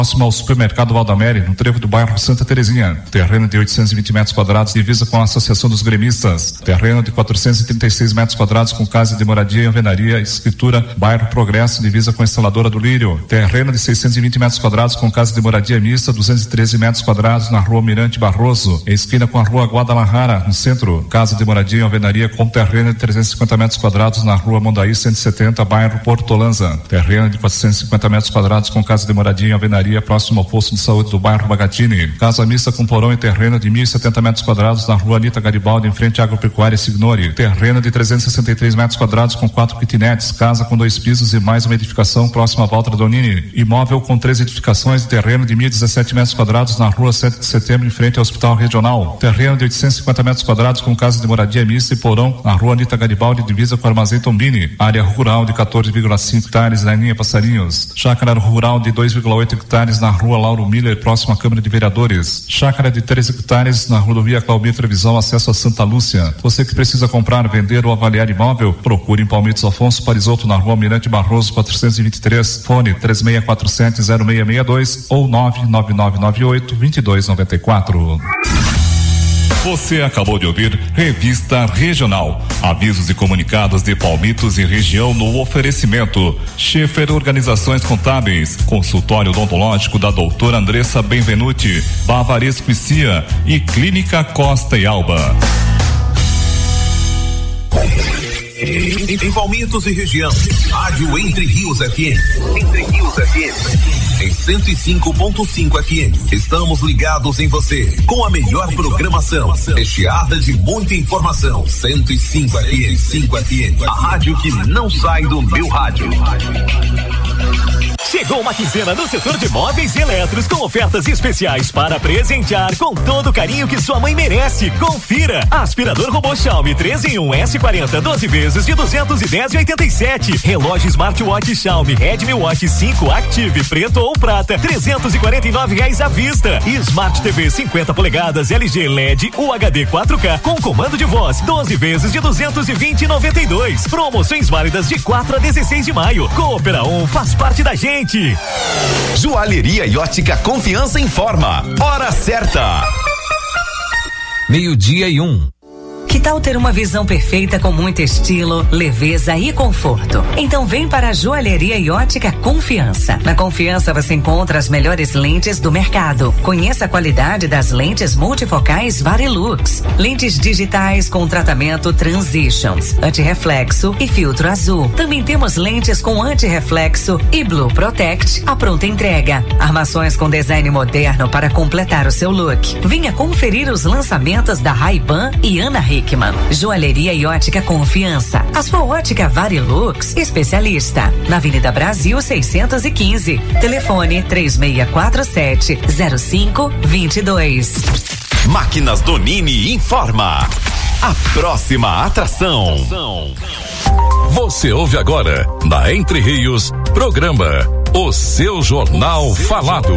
próximo ao supermercado Valdamere, no trevo do bairro Santa Terezinha. Terreno de 820 metros quadrados, divisa com a Associação dos Gremistas. Terreno de 436 metros quadrados com casa de moradia e alvenaria, escritura bairro Progresso, divisa com a instaladora do Lírio. Terreno de 620 metros quadrados com casa de moradia mista, 213 metros quadrados na rua Mirante Barroso, esquina com a rua Guadalajara, no centro. Casa de moradia e alvenaria com terreno de 350 metros quadrados na rua Mondaí 170, bairro Porto Lanza. Terreno de 450 metros quadrados com casa de moradia e alvenaria próximo ao posto de saúde do bairro Bagatini. Casa mista com porão e terreno de 1.070 metros quadrados na rua Anita Garibaldi, em frente à Agropecuária Signori. Terreno de 363 metros quadrados com 4 kitnets. Casa com 2 pisos e mais uma edificação próxima à Walter Donini. Imóvel com 3 edificações de terreno de 1.017 metros quadrados na rua 7 de setembro, em frente ao Hospital Regional. Terreno de 850 metros quadrados com casa de moradia mista e porão na rua Anita Garibaldi, divisa com o Armazém Tombini. Área rural de 14,5 hectares na linha Passarinhos. Chácara rural de 2,8 hectares na rua Lauro Miller, próximo à Câmara de Vereadores. Chácara de 3 hectares na rodovia Claubir Trevisão, acesso a Santa Lúcia. Você que precisa comprar, vender ou avaliar imóvel, procure em Palmitos Afonso Parisotto, na rua Mirante Barroso 423, fone 3647-0662 ou 99998-2294. Você acabou de ouvir Revista Regional. Avisos e comunicados de Palmitos e região no oferecimento. Schaefer Organizações Contábeis, consultório odontológico da doutora Andressa Benvenuti, Bavaresco e Cia e Clínica Costa e Alba. Em Palmitos e região, Rádio Entre Rios FM. Entre Rios FM. Em 105.5 FM. Estamos ligados em você com a melhor programação, recheada de muita informação. 105 FM. 5 FM. A rádio que não sai do meu rádio. Chegou uma quinzena no setor de móveis e eletros com ofertas especiais para presentear com todo o carinho que sua mãe merece. Confira! Aspirador robô Xiaomi 3 em 1 S40 12 vezes de 210,87. Relógio Smartwatch Xiaomi Redmi Watch 5 Active preto ou prata R$349 à vista. E Smart TV 50 polegadas LG LED UHD 4K com comando de voz 12 vezes de 220,92. Promoções válidas de 4 a 16 de maio. Coopera 1 faz parte da gente. Joalheria e ótica Confiança informa. Hora certa. 12:01. Que tal ter uma visão perfeita com muito estilo, leveza e conforto? Então vem para a Joalheria e Ótica Confiança. Na Confiança você encontra as melhores lentes do mercado. Conheça a qualidade das lentes multifocais Varilux. Lentes digitais com tratamento Transitions, antirreflexo e filtro azul. Também temos lentes com antirreflexo e Blue Protect à pronta entrega. Armações com design moderno para completar o seu look. Venha conferir os lançamentos da Ray-Ban e Ana Hickman. Joalheria e Ótica Confiança. A sua ótica Varilux especialista. Na Avenida Brasil 615. Telefone 3647-0522. Máquinas Donini informa. A próxima atração. Você ouve agora, na Entre Rios, programa O Seu Jornal Falado.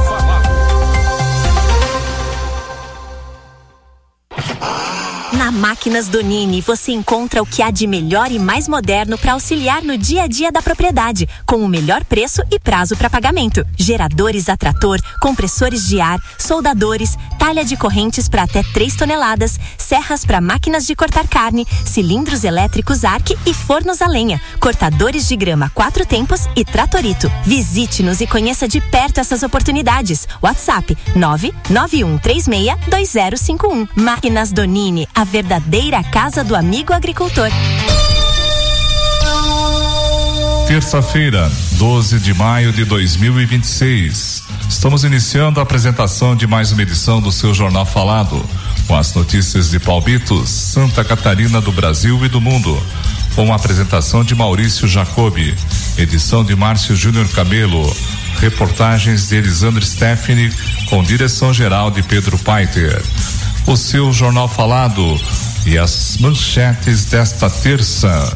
Na Máquinas Donini você encontra o que há de melhor e mais moderno para auxiliar no dia a dia da propriedade, com o melhor preço e prazo para pagamento. Geradores a trator, compressores de ar, soldadores, talha de correntes para até 3 toneladas, serras para máquinas de cortar carne, cilindros elétricos Arc e fornos a lenha, cortadores de grama 4 tempos e tratorito. Visite-nos e conheça de perto essas oportunidades. WhatsApp 991362051. Máquinas Donini, a verdadeira casa do amigo agricultor. Terça-feira, 12 de maio de 2026. Estamos iniciando a apresentação de mais uma edição do seu Jornal Falado, com as notícias de Palmitos, Santa Catarina, do Brasil e do mundo, com a apresentação de Maurício Jacobi, edição de Márcio Júnior Camelo, reportagens de Elisandro Stephanie, com direção geral de Pedro Paiter. O seu Jornal Falado e as manchetes desta terça.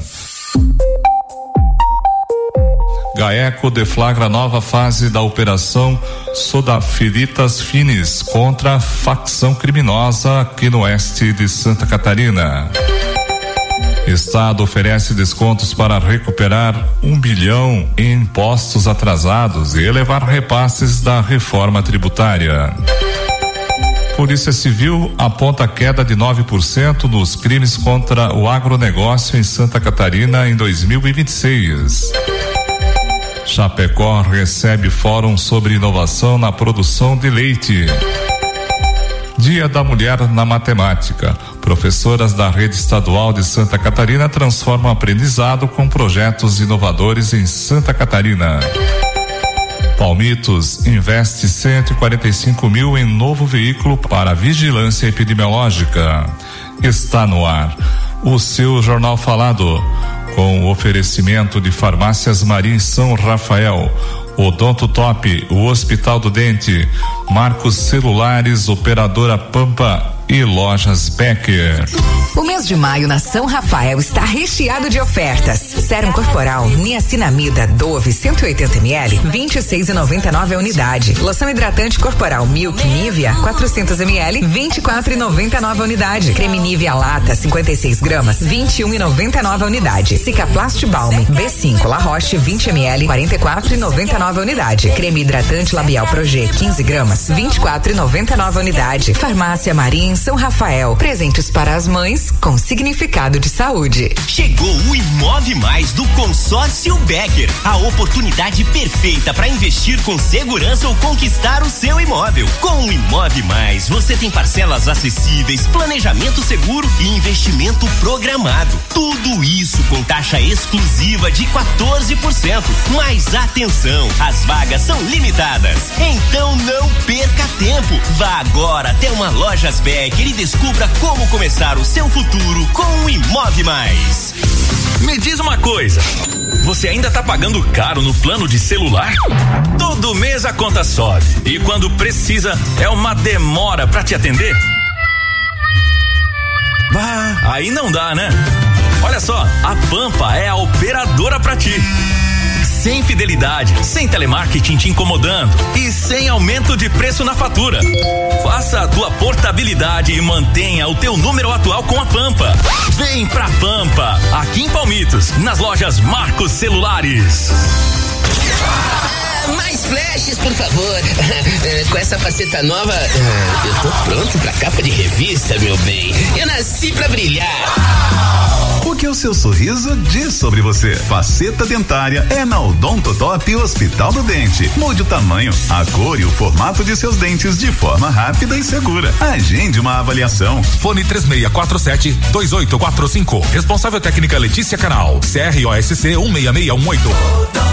GAECO deflagra nova fase da operação Sodafilitas Finis contra a facção criminosa aqui no oeste de Santa Catarina. Estado oferece descontos para recuperar 1 bilhão em impostos atrasados e elevar repasses da reforma tributária. Polícia Civil aponta queda de 9% nos crimes contra o agronegócio em Santa Catarina em 2026. Chapecó recebe fórum sobre inovação na produção de leite. Dia da Mulher na Matemática. Professoras da rede estadual de Santa Catarina transformam aprendizado com projetos inovadores em Santa Catarina. Palmitos investe 145 mil em novo veículo para vigilância epidemiológica. Está no ar o seu Jornal Falado, com o oferecimento de Farmácias Marim São Rafael, Odonto Top, o Hospital do Dente, Marcos Celulares, Operadora Pampa e Lojas Becker. O mês de maio na São Rafael está recheado de ofertas. Sérum corporal niacinamida Dove 180 ml 26,99 a unidade. Loção hidratante corporal Milk Nivea 400 ml 24,99 a unidade. Creme Nivea lata 56 gramas 21,99 a unidade. Cicaplast Balm B5 La Roche 20 ml 44,99 a unidade. Creme hidratante labial Projet 15 gramas 24,99 a unidade. Farmácia Marim São Rafael. Presentes para as mães com significado de saúde. Chegou o Imove Mais do Consórcio Becker. A oportunidade perfeita para investir com segurança ou conquistar o seu imóvel. Com o Imove Mais, você tem parcelas acessíveis, planejamento seguro e investimento programado. Tudo isso com taxa exclusiva de 14%. Mas atenção, as vagas são limitadas. Então não perca tempo. Vá agora até uma Lojas Becker e descubra como começar o seu futuro com o Imove Mais. Me diz uma coisa, você ainda tá pagando caro no plano de celular? Todo mês a conta sobe e quando precisa é uma demora pra te atender? Bah, aí não dá, né? Olha só, a Pampa é a operadora pra ti. Sem fidelidade, sem telemarketing te incomodando e sem aumento de preço na fatura. Faça a tua portabilidade e mantenha o teu número atual com a Pampa. Vem pra Pampa, aqui em Palmitos, nas lojas Marcos Celulares. Mais flashes, por favor. Com essa faceta nova, eu tô pronto pra capa de revista, meu bem. Eu nasci pra brilhar. O que o seu sorriso diz sobre você? Faceta dentária é na Odonto Top Hospital do Dente. Mude o tamanho, a cor e o formato de seus dentes de forma rápida e segura. Agende uma avaliação. Fone 3647-2845. Responsável técnica Letícia Canal. CROSC 16618.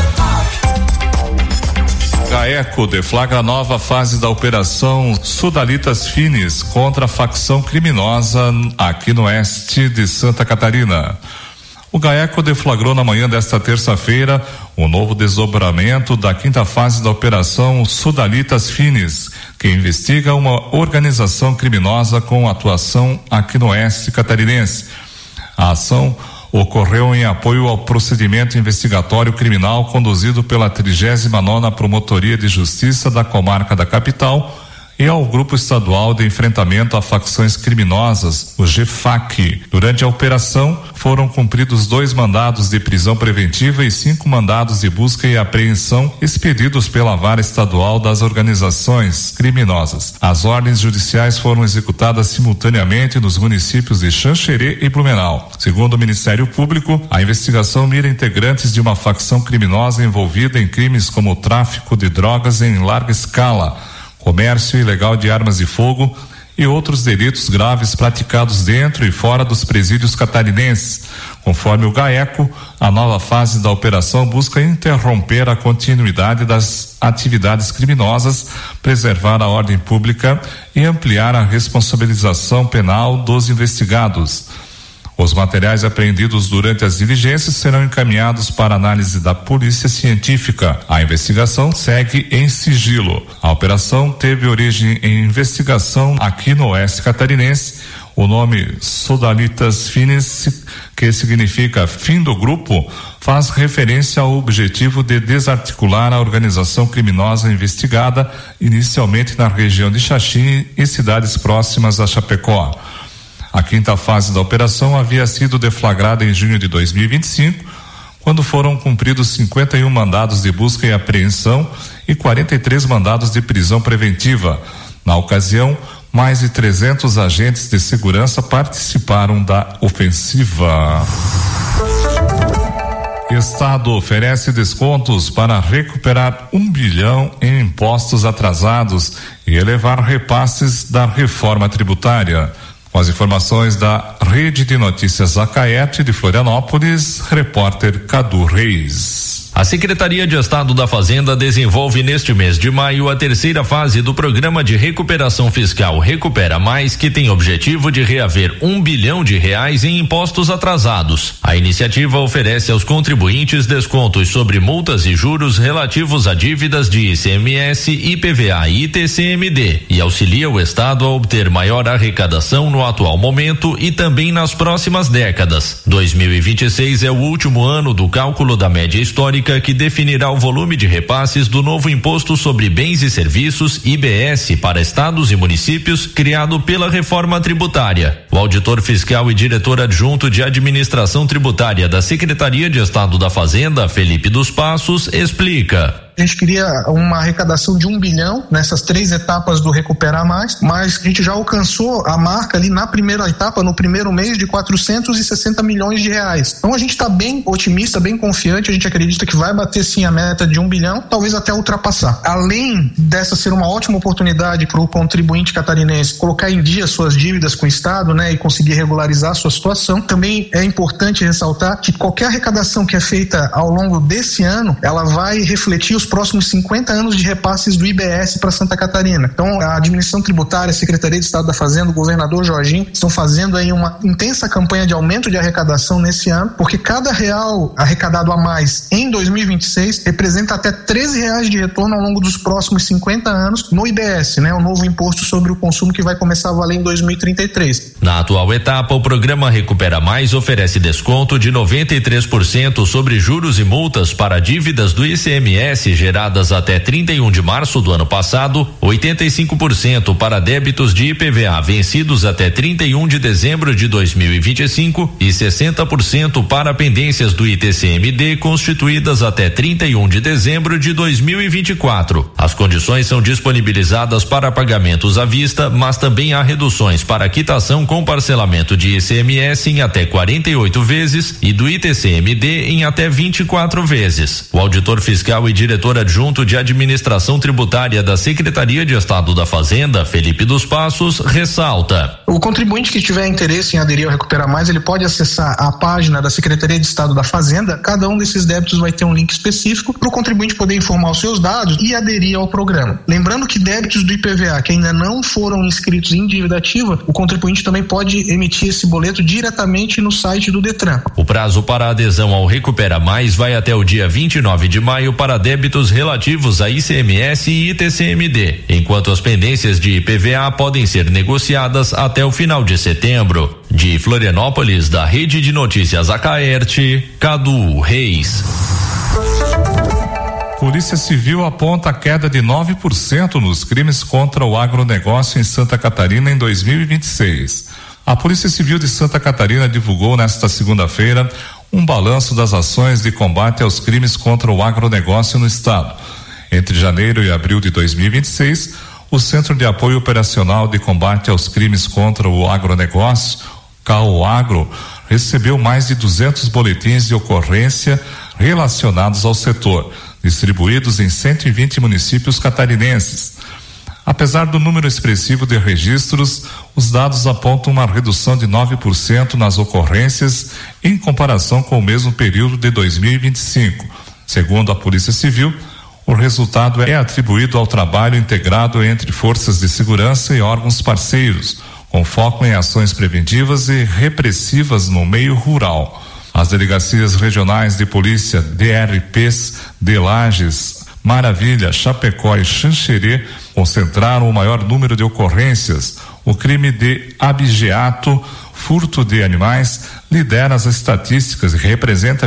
GAECO deflagra nova fase da operação Sudalitas Finis contra a facção criminosa aqui no oeste de Santa Catarina. O GAECO deflagrou na manhã desta terça-feira o novo desdobramento da quinta fase da operação Sudalitas Finis, que investiga uma organização criminosa com atuação aqui no oeste catarinense. A ação ocorreu em apoio ao procedimento investigatório criminal conduzido pela 39ª Promotoria de Justiça da Comarca da Capital e ao Grupo Estadual de Enfrentamento a Facções Criminosas, o GFAC. Durante a operação, foram cumpridos 2 mandados de prisão preventiva e 5 mandados de busca e apreensão expedidos pela Vara Estadual das Organizações Criminosas. As ordens judiciais foram executadas simultaneamente nos municípios de Xanxerê e Blumenau. Segundo o Ministério Público, a investigação mira integrantes de uma facção criminosa envolvida em crimes como o tráfico de drogas em larga escala, comércio ilegal de armas de fogo e outros delitos graves praticados dentro e fora dos presídios catarinenses. Conforme o GAECO, a nova fase da operação busca interromper a continuidade das atividades criminosas, preservar a ordem pública e ampliar a responsabilização penal dos investigados. Os materiais apreendidos durante as diligências serão encaminhados para análise da Polícia Científica. A investigação segue em sigilo. A operação teve origem em investigação aqui no oeste catarinense. O nome Sodalitas Finis, que significa fim do grupo, faz referência ao objetivo de desarticular a organização criminosa investigada inicialmente na região de Xaxim e cidades próximas a Chapecó. A quinta fase da operação havia sido deflagrada em junho de 2025, quando foram cumpridos 51 mandados de busca e apreensão e 43 mandados de prisão preventiva. Na ocasião, mais de 300 agentes de segurança participaram da ofensiva. Estado oferece descontos para recuperar 1 bilhão em impostos atrasados e elevar repasses da reforma tributária. Com as informações da Rede de Notícias Acaete de Florianópolis, repórter Cadu Reis. A Secretaria de Estado da Fazenda desenvolve neste mês de maio a terceira fase do Programa de Recuperação Fiscal Recupera Mais, que tem objetivo de reaver R$1 bilhão em impostos atrasados. A iniciativa oferece aos contribuintes descontos sobre multas e juros relativos a dívidas de ICMS, IPVA e ITCMD e auxilia o Estado a obter maior arrecadação no atual momento e também nas próximas décadas. 2026 é o último ano do cálculo da média histórica que definirá o volume de repasses do novo Imposto sobre Bens e Serviços, IBS, para estados e municípios, criado pela reforma tributária. O auditor fiscal e diretor adjunto de administração tributária da Secretaria de Estado da Fazenda, Felipe dos Passos, explica. A gente queria uma arrecadação de 1 bilhão nessas 3 etapas do Recupera Mais, mas a gente já alcançou a marca ali na primeira etapa, no primeiro mês, de 460 milhões de reais. Então a gente está bem otimista, bem confiante, a gente acredita que vai bater sim a meta de 1 bilhão, talvez até ultrapassar. Além dessa ser uma ótima oportunidade para o contribuinte catarinense colocar em dia suas dívidas com o Estado, né, e conseguir regularizar a sua situação, também é importante ressaltar que qualquer arrecadação que é feita ao longo desse ano, ela vai refletir os próximos 50 anos de repasses do IBS para Santa Catarina. Então, a administração tributária, a Secretaria de Estado da Fazenda, o governador Jorginho, estão fazendo aí uma intensa campanha de aumento de arrecadação nesse ano, porque cada real arrecadado a mais em 2026 representa até R$13 de retorno ao longo dos próximos 50 anos no IBS, né? O novo imposto sobre o consumo que vai começar a valer em 2033. Na atual etapa, o programa Recupera Mais oferece desconto de 93% sobre juros e multas para dívidas do ICMS geradas até 31 de março do ano passado, 85% para débitos de IPVA vencidos até 31 de dezembro de 2025 e 60% para pendências do ITCMD constituídas até 31 de dezembro de 2024. As condições são disponibilizadas para pagamentos à vista, mas também há reduções para quitação com parcelamento de ICMS em até 48 vezes e do ITCMD em até 24 vezes. O auditor fiscal e diretor adjunto de administração tributária da Secretaria de Estado da Fazenda, Felipe dos Passos, ressalta. O contribuinte que tiver interesse em aderir ao Recupera Mais, ele pode acessar a página da Secretaria de Estado da Fazenda. Cada um desses débitos vai ter um link específico para o contribuinte poder informar os seus dados e aderir ao programa. Lembrando que débitos do IPVA que ainda não foram inscritos em dívida ativa, o contribuinte também pode emitir esse boleto diretamente no site do Detran. O prazo para adesão ao Recupera Mais vai até o dia 29 de maio para débitos relativos a ICMS e ITCMD, enquanto as pendências de IPVA podem ser negociadas até o final de setembro. De Florianópolis, da Rede de Notícias Acaerte, Cadu Reis. Polícia Civil aponta queda de 9% nos crimes contra o agronegócio em Santa Catarina em 2026. A Polícia Civil de Santa Catarina divulgou nesta segunda-feira um balanço das ações de combate aos crimes contra o agronegócio no estado. Entre janeiro e abril de 2026, o Centro de Apoio Operacional de Combate aos Crimes contra o Agronegócio, CAOAGRO, recebeu mais de 200 boletins de ocorrência relacionados ao setor, distribuídos em 120 municípios catarinenses. Apesar do número expressivo de registros, os dados apontam uma redução de 9% nas ocorrências em comparação com o mesmo período de 2025. Segundo a Polícia Civil, o resultado é atribuído ao trabalho integrado entre forças de segurança e órgãos parceiros, com foco em ações preventivas e repressivas no meio rural. As delegacias regionais de polícia DRPs de Lages, Maravilha, Chapecó e Xanxerê concentraram o maior número de ocorrências. O crime de abigeato, furto de animais, lidera as estatísticas e representa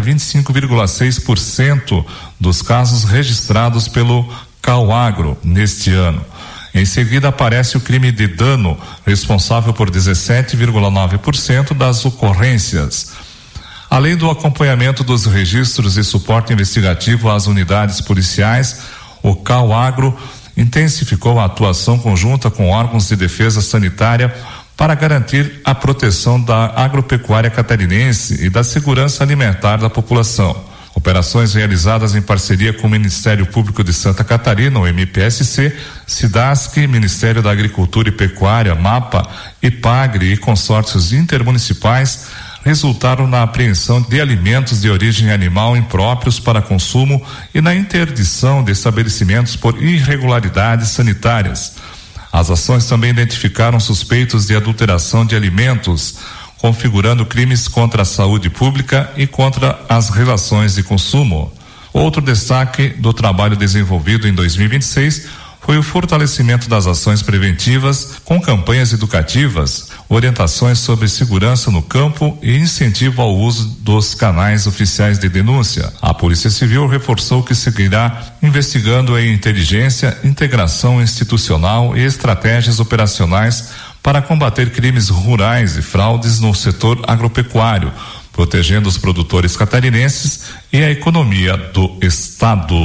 25,6% dos casos registrados pelo CAOAGRO neste ano. Em seguida aparece o crime de dano, responsável por 17,9% das ocorrências. Além do acompanhamento dos registros e suporte investigativo às unidades policiais, o CAU-Agro intensificou a atuação conjunta com órgãos de defesa sanitária para garantir a proteção da agropecuária catarinense e da segurança alimentar da população. Operações realizadas em parceria com o Ministério Público de Santa Catarina, o MPSC, SIDASC, Ministério da Agricultura e Pecuária, MAPA, IPAGRE e consórcios intermunicipais resultaram na apreensão de alimentos de origem animal impróprios para consumo e na interdição de estabelecimentos por irregularidades sanitárias. As ações também identificaram suspeitos de adulteração de alimentos, configurando crimes contra a saúde pública e contra as relações de consumo. Outro destaque do trabalho desenvolvido em 2026 foi o fortalecimento das ações preventivas com campanhas educativas, orientações sobre segurança no campo e incentivo ao uso dos canais oficiais de denúncia. A Polícia Civil reforçou que seguirá investigando em inteligência, integração institucional e estratégias operacionais para combater crimes rurais e fraudes no setor agropecuário, protegendo os produtores catarinenses e a economia do estado.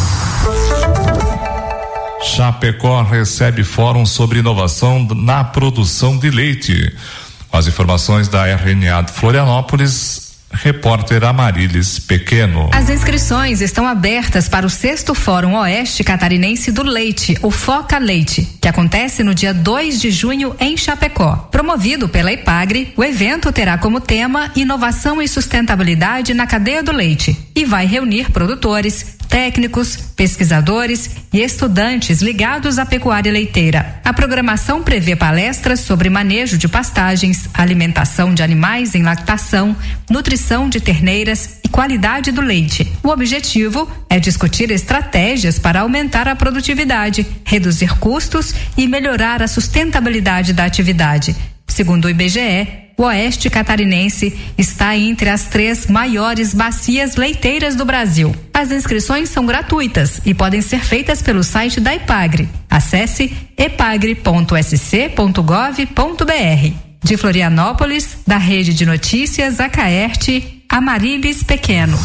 Chapecó recebe fórum sobre inovação na produção de leite. As informações da RNA de Florianópolis, repórter Amarilis Pequeno. As inscrições estão abertas para o 6º Fórum Oeste Catarinense do Leite, o Foca Leite, que acontece no dia 2 de junho em Chapecó. Promovido pela IPAGRE, o evento terá como tema inovação e sustentabilidade na cadeia do leite e vai reunir produtores, técnicos, pesquisadores e estudantes ligados à pecuária leiteira. A programação prevê palestras sobre manejo de pastagens, alimentação de animais em lactação, nutrição de terneiras e qualidade do leite. O objetivo é discutir estratégias para aumentar a produtividade, reduzir custos e melhorar a sustentabilidade da atividade. Segundo o IBGE, o Oeste Catarinense está entre as 3 maiores bacias leiteiras do Brasil. As inscrições são gratuitas e podem ser feitas pelo site da IPAGRE. Acesse epagre.sc.gov.br. De Florianópolis, da Rede de Notícias Acaerte, Amarilis Pequeno.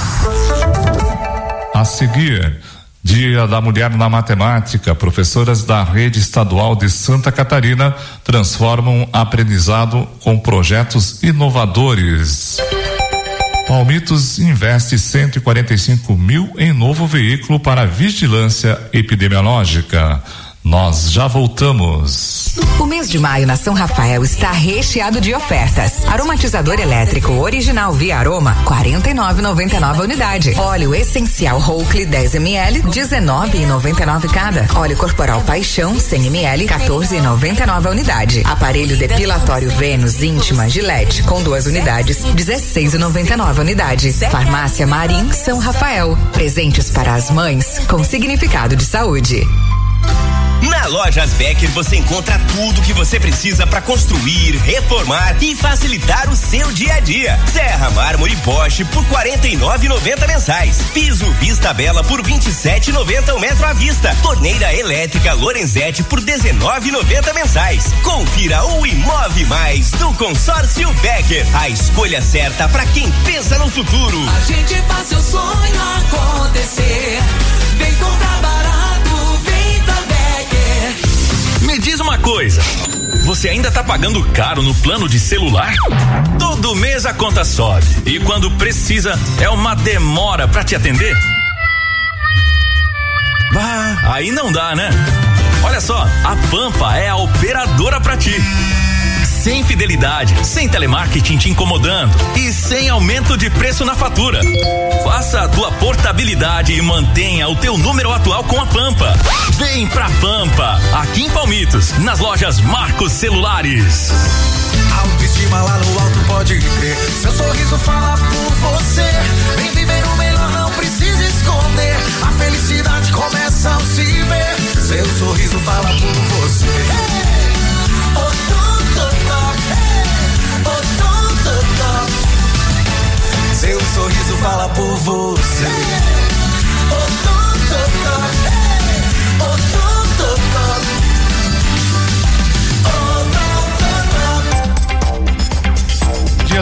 A seguir, Dia da Mulher na Matemática. Professoras da Rede Estadual de Santa Catarina transformam aprendizado com projetos inovadores. Palmitos investe 145 mil em novo veículo para vigilância epidemiológica. Nós já voltamos. O mês de maio na São Rafael está recheado de ofertas. Aromatizador elétrico original via Aroma, 49,99 a unidade. Óleo essencial Oakley 10 ml, 19,99 cada. Óleo corporal Paixão 100 ml, 14,99 a unidade. Aparelho depilatório Vênus íntima Gillette com 2 unidades, 16,99 a unidade. Farmácia Marim São Rafael. Presentes para as mães com significado de saúde. Na Lojas Becker você encontra tudo que você precisa para construir, reformar e facilitar o seu dia a dia. Serra, mármore e Bosch por R$ 49,90 mensais. Piso Vista Bela por R$ 27,90 o metro à vista. Torneira elétrica Lorenzetti por R$ 19,90 mensais. Confira o Imove Mais do Consórcio Becker. A escolha certa para quem pensa no futuro. A gente faz seu sonho acontecer. Vem comprar barato, vem pra Becker. Me diz uma coisa, você ainda tá pagando caro no plano de celular? Todo mês a conta sobe e quando precisa é uma demora pra te atender? Bah, aí não dá, né? Olha só, a Pampa é a operadora pra ti. Sem fidelidade, sem telemarketing te incomodando e sem aumento de preço na fatura. Faça a tua portabilidade e mantenha o teu número atual com a Pampa. Vem pra Pampa, aqui em Palmitos, nas lojas Marcos Celulares. Autoestima lá no alto, pode crer. Seu sorriso fala por você. Vem viver o melhor, não precisa esconder. A felicidade começa ao se ver. Seu sorriso fala por você. Seu sorriso fala por você.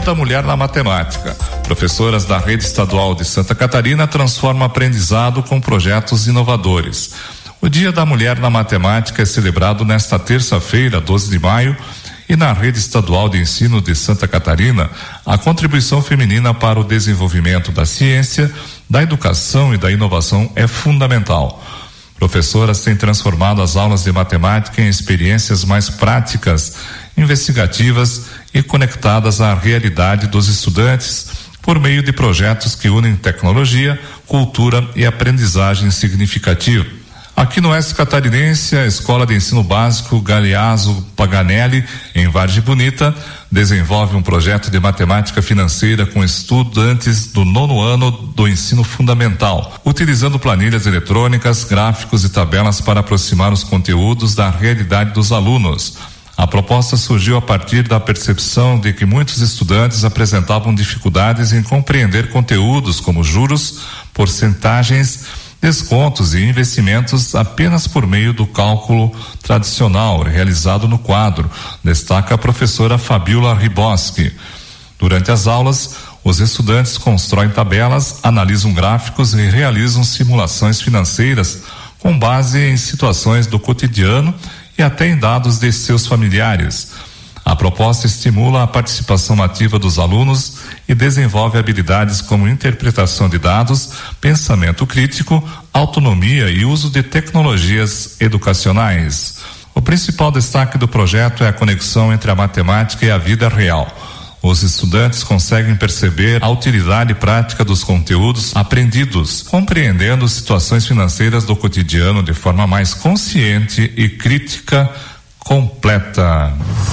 da Mulher na Matemática. Professoras da Rede Estadual de Santa Catarina transformam aprendizado com projetos inovadores. O Dia da Mulher na Matemática é celebrado nesta terça-feira, 12 de maio, e na Rede Estadual de Ensino de Santa Catarina, a contribuição feminina para o desenvolvimento da ciência, da educação e da inovação é fundamental. Professoras têm transformado as aulas de matemática em experiências mais práticas, investigativas e conectadas à realidade dos estudantes por meio de projetos que unem tecnologia, cultura e aprendizagem significativa. Aqui no Oeste Catarinense, a Escola de Ensino Básico Galeazzo Paganelli, em Vargem Bonita, desenvolve um projeto de matemática financeira com estudantes do 9º ano do ensino fundamental, utilizando planilhas eletrônicas, gráficos e tabelas para aproximar os conteúdos da realidade dos alunos. A proposta surgiu a partir da percepção de que muitos estudantes apresentavam dificuldades em compreender conteúdos como juros, porcentagens, descontos e investimentos apenas por meio do cálculo tradicional realizado no quadro, destaca a professora Fabiola Riboski. Durante as aulas, os estudantes constroem tabelas, analisam gráficos e realizam simulações financeiras com base em situações do cotidiano e até em dados de seus familiares. A proposta estimula a participação ativa dos alunos e desenvolve habilidades como interpretação de dados, pensamento crítico, autonomia e uso de tecnologias educacionais. O principal destaque do projeto é a conexão entre a matemática e a vida real. Os estudantes conseguem perceber a utilidade prática dos conteúdos aprendidos, compreendendo situações financeiras do cotidiano de forma mais consciente e crítica completa.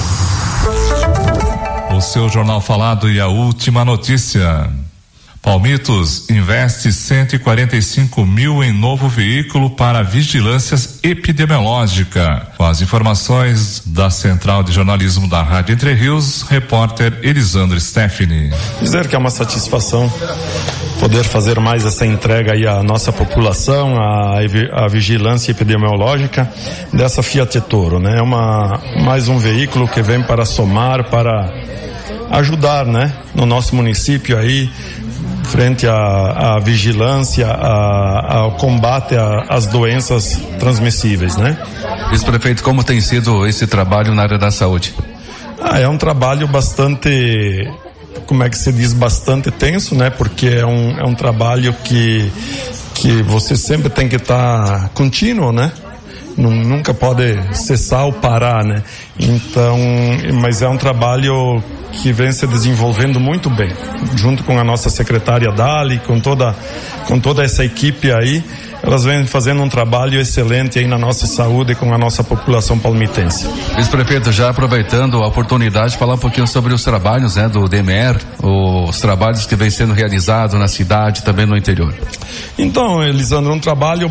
O seu Jornal Falado e a última notícia. Palmitos investe 145 mil em novo veículo para vigilância epidemiológica. Com as informações da Central de Jornalismo da Rádio Entre Rios, repórter Elisandro Steffini. Dizer que é uma satisfação poder fazer mais essa entrega aí à nossa população, a vigilância epidemiológica dessa Fiat Toro, né? É mais um veículo que vem para somar, para ajudar, né? No nosso município aí, frente à vigilância, ao combate às doenças transmissíveis, né? Vice-prefeito, como tem sido esse trabalho na área da saúde? É um trabalho bastante, como é que se diz, bastante tenso, né? Porque é um trabalho que você sempre tem que estar contínuo, né? Nunca pode cessar ou parar, né? Então, mas é um trabalho que vem se desenvolvendo muito bem, junto com a nossa secretária Dali, com toda essa equipe aí. Elas vêm fazendo um trabalho excelente aí na nossa saúde com a nossa população palmitense. Vice-prefeito, já aproveitando a oportunidade, falar um pouquinho sobre os trabalhos, né, do DMR, os trabalhos que vem sendo realizados na cidade e também no interior. Então, Elisandro, um trabalho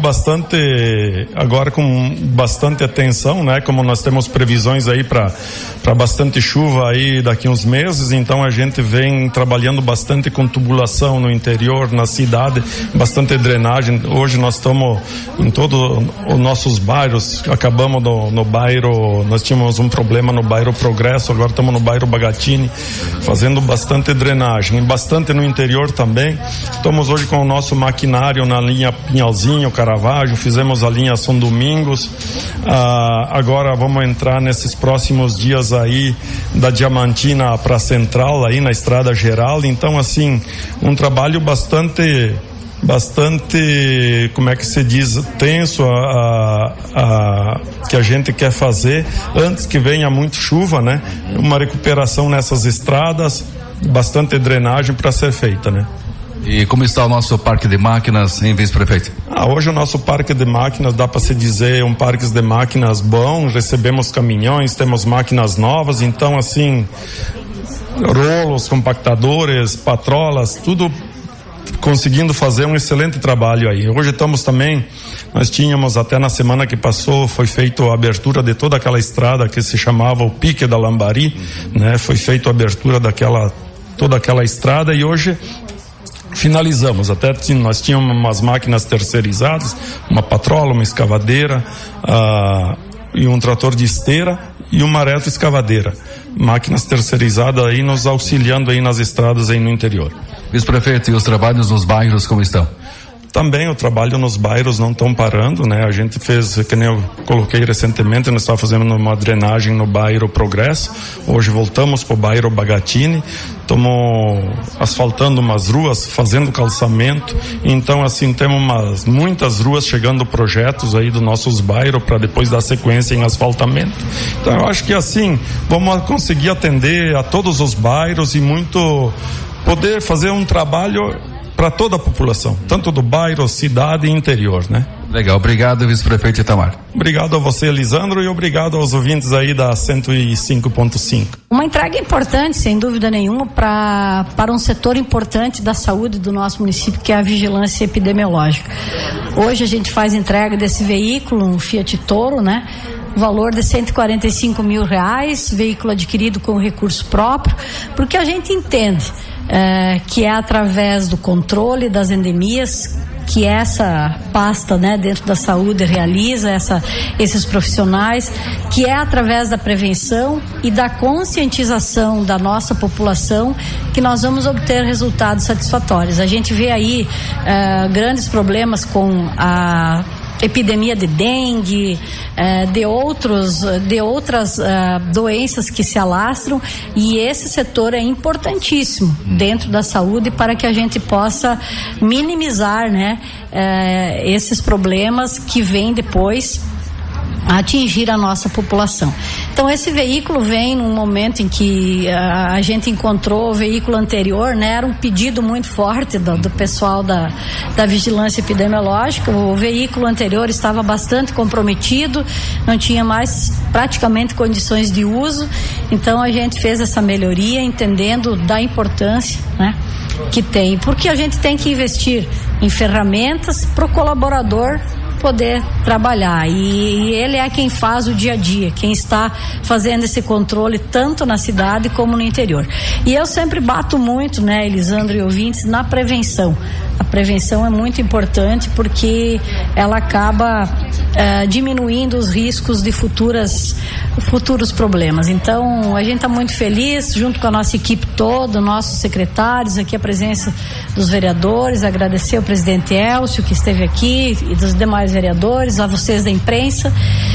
agora com bastante atenção, né, como nós temos previsões aí para bastante chuva aí daqui uns meses, então a gente vem trabalhando bastante com tubulação no interior, na cidade, bastante drenagem. Hoje nós estamos em todos os nossos bairros, acabamos no bairro, nós tínhamos um problema no bairro Progresso, agora estamos no bairro Bagatini, fazendo bastante drenagem, bastante no interior também. Estamos hoje com o nosso maquinário na linha Pinhalzinho, Caravaggio, fizemos a linha São Domingos, agora vamos entrar nesses próximos dias aí da Diamantina para a Central, aí na Estrada Geral. Então, assim, um trabalho bastante, como é que se diz, tenso, que a gente quer fazer antes que venha muito chuva, né? Uma recuperação nessas estradas, bastante drenagem para ser feita, né? E como está o nosso parque de máquinas, hein, vice-prefeito? Hoje o nosso parque de máquinas, dá para se dizer, um parque de máquinas bom, recebemos caminhões, temos máquinas novas, então assim, rolos, compactadores, patrolas, tudo conseguindo fazer um excelente trabalho aí. Hoje estamos também, nós tínhamos até na semana que passou, foi feita a abertura de toda aquela estrada que se chamava o Pique da Lambari, né? Foi feita a abertura toda aquela estrada e hoje finalizamos. Até nós tínhamos umas máquinas terceirizadas, uma patrola, uma escavadeira, e um trator de esteira e uma retroescavadeira. Máquinas terceirizadas aí nos auxiliando aí nas estradas aí no interior. Vice-prefeito, e os trabalhos nos bairros como estão? Também o trabalho nos bairros não estão parando, né? A gente fez, que nem eu coloquei recentemente, nós estávamos fazendo uma drenagem no bairro Progresso. Hoje voltamos para o bairro Bagatini, estamos asfaltando umas ruas, fazendo calçamento. Então, assim, temos muitas ruas chegando projetos aí dos nossos bairros para depois dar sequência em asfaltamento. Então, eu acho que assim, vamos conseguir atender a todos os bairros e poder fazer um trabalho para toda a população, tanto do bairro, cidade e interior, né? Legal, obrigado, vice-prefeito Itamar. Obrigado a você, Lisandro, e obrigado aos ouvintes aí da 105.5. Uma entrega importante, sem dúvida nenhuma, para um setor importante da saúde do nosso município, que é a vigilância epidemiológica. Hoje a gente faz entrega desse veículo, um Fiat Toro, né? O valor de R$145 mil, veículo adquirido com recurso próprio, porque a gente entende que é através do controle das endemias que essa pasta, né, dentro da saúde realiza esses profissionais, que é através da prevenção e da conscientização da nossa população que nós vamos obter resultados satisfatórios. A gente vê aí grandes problemas com a epidemia de dengue, de outras doenças que se alastram, e esse setor é importantíssimo dentro da saúde para que a gente possa minimizar, né, esses problemas que vêm depois a atingir a nossa população. Então esse veículo vem num momento em que a gente encontrou o veículo anterior, né? Era um pedido muito forte do pessoal da vigilância epidemiológica. O veículo anterior estava bastante comprometido, não tinha mais praticamente condições de uso, então a gente fez essa melhoria entendendo da importância, né, que tem, porque a gente tem que investir em ferramentas para o colaborador poder trabalhar, e ele é quem faz o dia a dia, quem está fazendo esse controle tanto na cidade como no interior. E eu sempre bato muito, né, Elisandro e ouvintes, na prevenção. A prevenção é muito importante porque ela acaba diminuindo os riscos de futuros problemas. Então a gente está muito feliz, junto com a nossa equipe toda, nossos secretários, aqui a presença dos vereadores, agradecer ao presidente Elcio que esteve aqui e dos demais vereadores, a vocês da imprensa,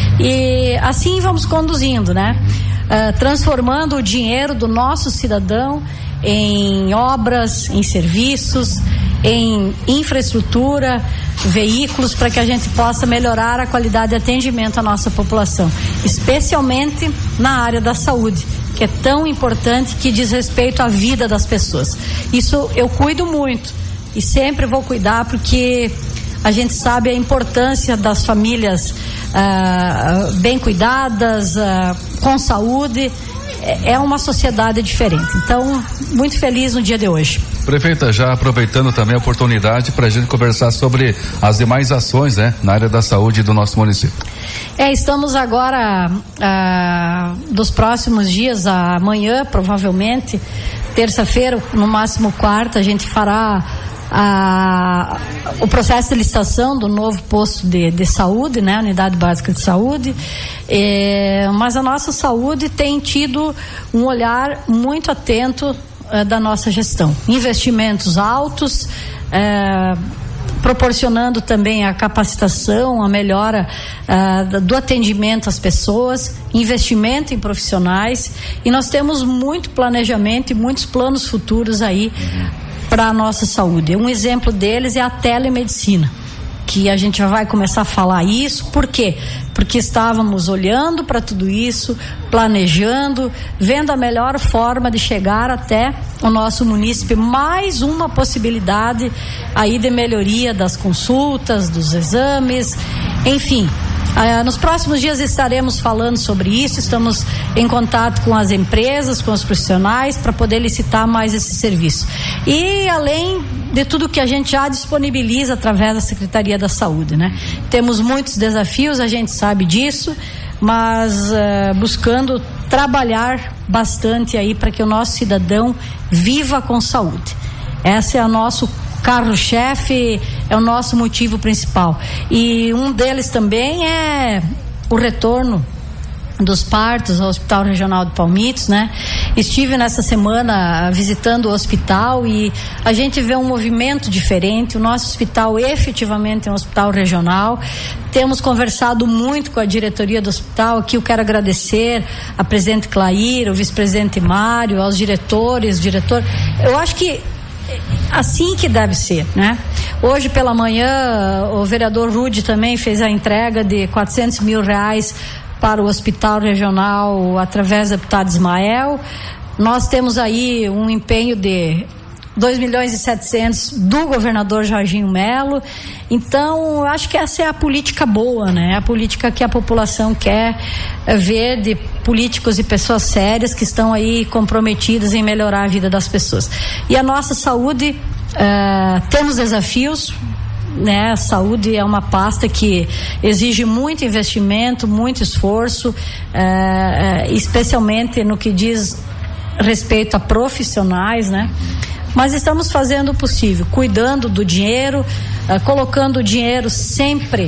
e assim vamos conduzindo, né? Transformando o dinheiro do nosso cidadão em obras, em serviços, em infraestrutura, veículos, para que a gente possa melhorar a qualidade de atendimento à nossa população, especialmente na área da saúde, que é tão importante, que diz respeito à vida das pessoas. Isso eu cuido muito e sempre vou cuidar, porque a gente sabe a importância das famílias bem cuidadas, com saúde. É uma sociedade diferente. Então, muito feliz no dia de hoje. Prefeita, já aproveitando também a oportunidade para a gente conversar sobre as demais ações, né, na área da saúde do nosso município. Estamos agora, dos próximos dias, amanhã, provavelmente, terça-feira, no máximo quarta, a gente fará o processo de licitação do novo posto de saúde, né, unidade básica de saúde, mas a nossa saúde tem tido um olhar muito atento da nossa gestão, investimentos altos, proporcionando também a capacitação, a melhora do atendimento às pessoas, investimento em profissionais, e nós temos muito planejamento e muitos planos futuros aí para a nossa saúde. Um exemplo deles é a telemedicina, que a gente já vai começar a falar isso. Por quê? Porque estávamos olhando para tudo isso, planejando, vendo a melhor forma de chegar até o nosso município. Mais uma possibilidade aí de melhoria das consultas, dos exames, enfim. Nos próximos dias estaremos falando sobre isso, estamos em contato com as empresas, com os profissionais, para poder licitar mais esse serviço. E além de tudo que a gente já disponibiliza através da Secretaria da Saúde, né? Temos muitos desafios, a gente sabe disso, mas buscando trabalhar bastante aí para que o nosso cidadão viva com saúde. Esse é o nosso carro-chefe, é o nosso motivo principal. E um deles também é o retorno dos partos ao Hospital Regional de Palmitos, né? Estive nessa semana visitando o hospital e a gente vê um movimento diferente. O nosso hospital efetivamente é um hospital regional. Temos conversado muito com a diretoria do hospital. Aqui eu quero agradecer a presidente Clair, o vice-presidente Mário, aos diretores, Eu acho que assim que deve ser, né? Hoje pela manhã o vereador Rude também fez a entrega de R$400 mil para o Hospital Regional através do deputado Ismael. Nós temos aí um empenho de 2.700.000 do governador Jorginho Melo. Então, eu acho que essa é a política boa, né? A política que a população quer ver, de políticos e pessoas sérias que estão aí comprometidas em melhorar a vida das pessoas. E a nossa saúde, temos desafios, né? A saúde é uma pasta que exige muito investimento, muito esforço, especialmente no que diz respeito a profissionais, né? Mas estamos fazendo o possível, cuidando do dinheiro, colocando o dinheiro sempre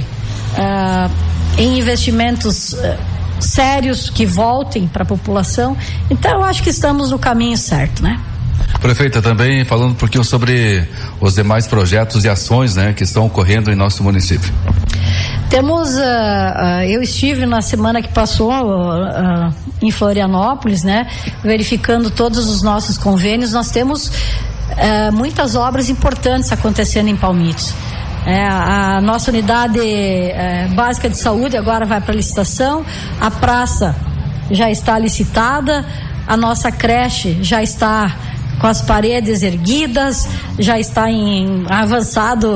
em investimentos sérios que voltem para a população. Então eu acho que estamos no caminho certo, né? Prefeita, também falando um pouquinho sobre os demais projetos e ações, né, que estão ocorrendo em nosso município. Temos, eu estive na semana que passou em Florianópolis, né, verificando todos os nossos convênios. Nós temos muitas obras importantes acontecendo em Palmitos. A nossa unidade básica de saúde agora vai para licitação, a praça já está licitada, a nossa creche já está com as paredes erguidas, já está em avançado,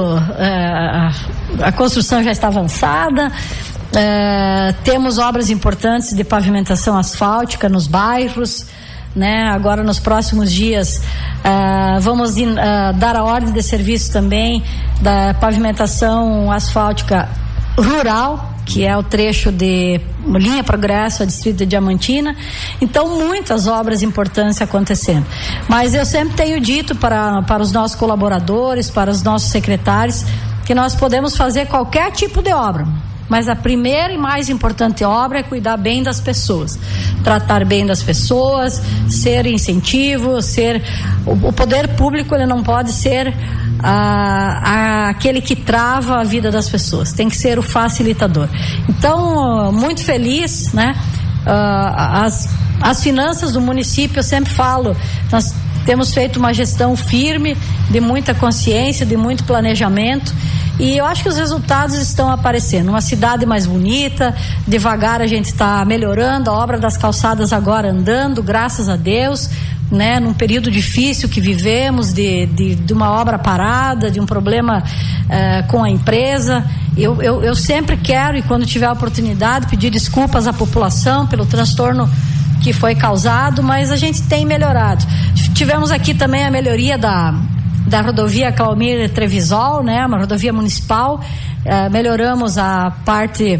a construção já está avançada. Temos obras importantes de pavimentação asfáltica nos bairros, né? Agora nos próximos dias vamos dar a ordem de serviço também da pavimentação asfáltica rural, que é o trecho de Linha Progresso, a Distrito de Diamantina. Então, muitas obras importantes acontecendo. Mas eu sempre tenho dito para os nossos colaboradores, para os nossos secretários, que nós podemos fazer qualquer tipo de obra, mas a primeira e mais importante obra é cuidar bem das pessoas, tratar bem das pessoas, ser incentivo, o poder público, ele não pode ser aquele que trava a vida das pessoas, tem que ser o facilitador. Então, muito feliz, né? As finanças do município, eu sempre falo, nós temos feito uma gestão firme, de muita consciência, de muito planejamento, e eu acho que os resultados estão aparecendo. Uma cidade mais bonita, devagar a gente está melhorando, a obra das calçadas agora andando, graças a Deus, né? Num período difícil que vivemos, de uma obra parada, de um problema com a empresa. Eu sempre quero, e quando tiver a oportunidade, pedir desculpas à população pelo transtorno que foi causado, mas a gente tem melhorado. Tivemos aqui também a melhoria da rodovia Claumir Trevisol, né? Uma rodovia municipal. Melhoramos a parte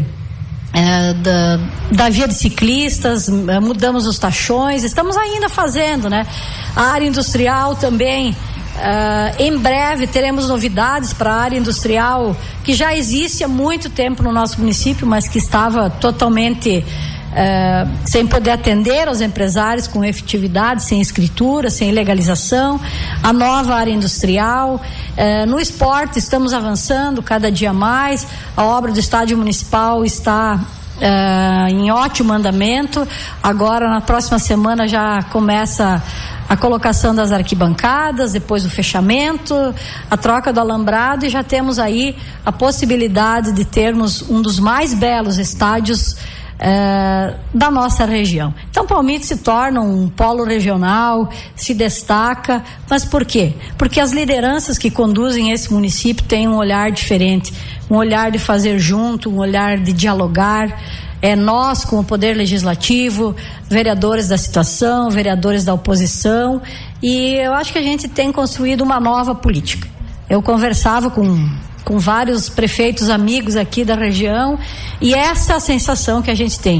da via de ciclistas, mudamos os tachões, estamos ainda fazendo, né? A área industrial também, em breve teremos novidades para a área industrial, que já existe há muito tempo no nosso município, mas que estava totalmente sem poder atender aos empresários com efetividade, sem escritura, sem legalização. A nova área industrial, no esporte estamos avançando cada dia mais. A obra do estádio municipal está em ótimo andamento. Agora, na próxima semana, já começa a colocação das arquibancadas, depois o fechamento, a troca do alambrado, e já temos aí a possibilidade de termos um dos mais belos estádios da nossa região. Então, Palmitos se torna um polo regional, se destaca, mas por quê? Porque as lideranças que conduzem esse município têm um olhar diferente, um olhar de fazer junto, um olhar de dialogar. Nós, com o Poder Legislativo, vereadores da situação, vereadores da oposição, e eu acho que a gente tem construído uma nova política. Eu conversava com vários prefeitos amigos aqui da região, e essa é a sensação que a gente tem,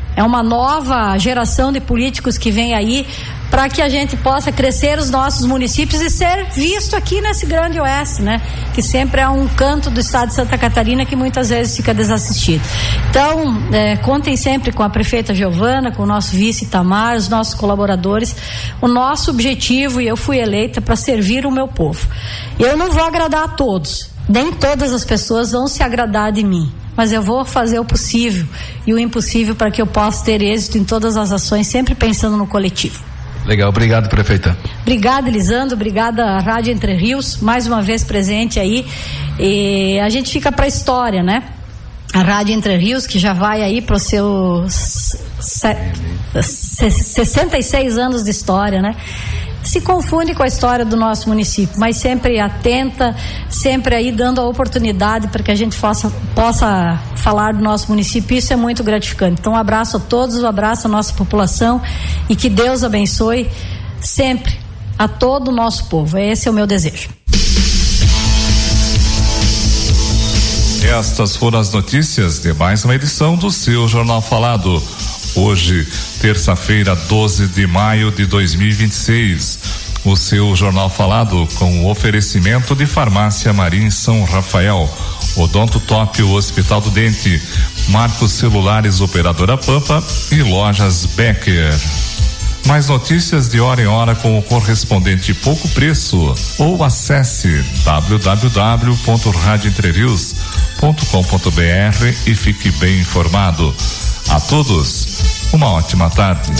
É uma nova geração de políticos que vem aí para que a gente possa crescer os nossos municípios e ser visto aqui nesse grande oeste, né? Que sempre é um canto do estado de Santa Catarina que muitas vezes fica desassistido. Então, contem sempre com a prefeita Giovana, com o nosso vice Itamar, os nossos colaboradores. O nosso objetivo, e eu fui eleita para servir o meu povo. Eu não vou agradar a todos, nem todas as pessoas vão se agradar de mim, mas eu vou fazer o possível e o impossível para que eu possa ter êxito em todas as ações, sempre pensando no coletivo. Legal, obrigado, prefeita. Obrigada, Elisandro, obrigada, Rádio Entre Rios, mais uma vez presente aí. E a gente fica para a história, né? A Rádio Entre Rios, que já vai aí para os seus 66 anos de história, né? Se confunde com a história do nosso município, mas sempre atenta, sempre aí dando a oportunidade para que a gente possa falar do nosso município. Isso é muito gratificante. Então, um abraço a todos, um abraço à nossa população e que Deus abençoe sempre a todo o nosso povo. Esse é o meu desejo. Estas foram as notícias de mais uma edição do seu Jornal Falado. Hoje, terça-feira, 12 de maio de 2026. O seu Jornal Falado com o oferecimento de Farmácia Marim São Rafael, Odonto Top, o Hospital do Dente, Marcos Celulares Operadora Pampa e Lojas Becker. Mais notícias de hora em hora com o correspondente Pouco Preço ou acesse www.radioentrerios.com.br e fique bem informado. A todos, uma ótima tarde.